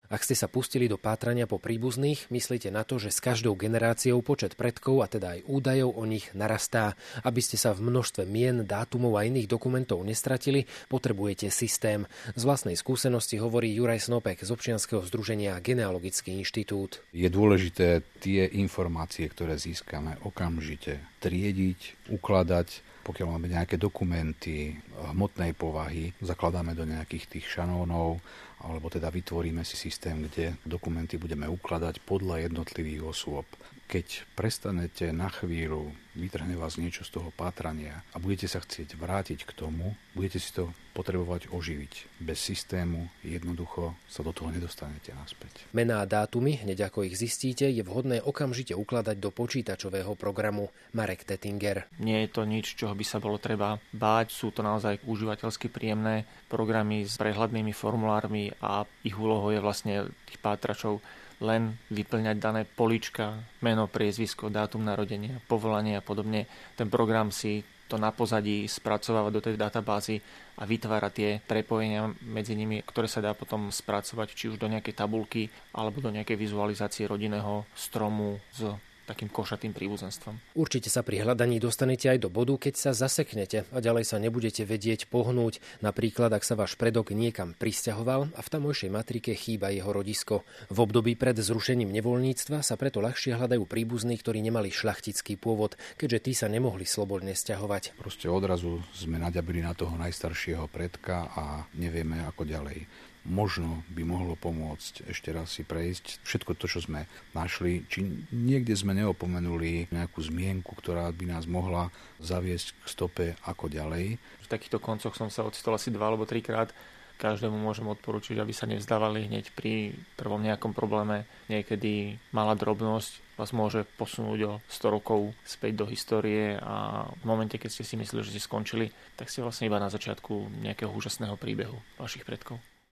Ak ste sa pustili do pátrania po príbuzných, myslíte na to, že s každou generáciou počet predkov a teda aj údajov o nich narastá. Aby ste sa v množstve mien, dátumov a iných dokumentov nestratili, potrebujete systém. Z vlastnej skúsenosti hovorí Juraj Snopek z občianskeho združenia Genealogický inštitút. Je dôležité tie informácie, ktoré získame, okamžite triediť, ukladať. Pokiaľ máme nejaké dokumenty hmotnej povahy, zakladáme do nejakých tých šanónov, alebo teda vytvoríme si systém, kde dokumenty budeme ukladať podľa jednotlivých osôb. Keď prestanete na chvíľu, vytrhne vás niečo z toho pátrania a budete sa chcieť vrátiť k tomu, budete si to potrebovať oživiť. Bez systému jednoducho sa do toho nedostanete naspäť. Mená a dátumy, hneď ako ich zistíte, je vhodné okamžite ukladať do počítačového programu. Marek Tettinger. Nie je to nič, čoho by sa bolo treba báť. Sú to naozaj užívateľsky príjemné programy s prehľadnými formulármi a ich úlohou je vlastne tých pátračov len vyplňať dané políčka, meno, priezvisko, dátum narodenia, povolanie a podobne. Ten program si to na pozadí spracováva do tej databázy a vytvára tie prepojenia medzi nimi, ktoré sa dá potom spracovať či už do nejakej tabulky alebo do nejakej vizualizácie rodinného stromu s takým košatým príbuzenstvom. Určite sa pri hľadaní dostanete aj do bodu, keď sa zaseknete a ďalej sa nebudete vedieť pohnúť. Napríklad, ak sa váš predok niekam prisťahoval a v tamojšej matrike chýba jeho rodisko. V období pred zrušením nevoľníctva sa preto ľahšie hľadajú príbuzní, ktorí nemali šľachtický pôvod, keďže tí sa nemohli slobodne sťahovať. Proste odrazu sme naďabili na toho najstaršieho predka a nevieme ako ďalej. Možno by mohlo pomôcť ešte raz si prejsť všetko to, čo sme našli, či niekde sme neopomenuli nejakú zmienku, ktorá by nás mohla zaviesť k stope ako ďalej. V takýchto koncoch som sa ocitol asi 2 alebo 3 krát. Každému môžem odporučiť, aby sa nevzdávali hneď pri prvom nejakom probléme. Niekedy malá drobnosť vás môže posunúť o 100 rokov späť do histórie a v momente, keď ste si mysleli, že ste skončili, tak ste vlastne iba na začiatku nejakého úžasného príbehu vašich predkov.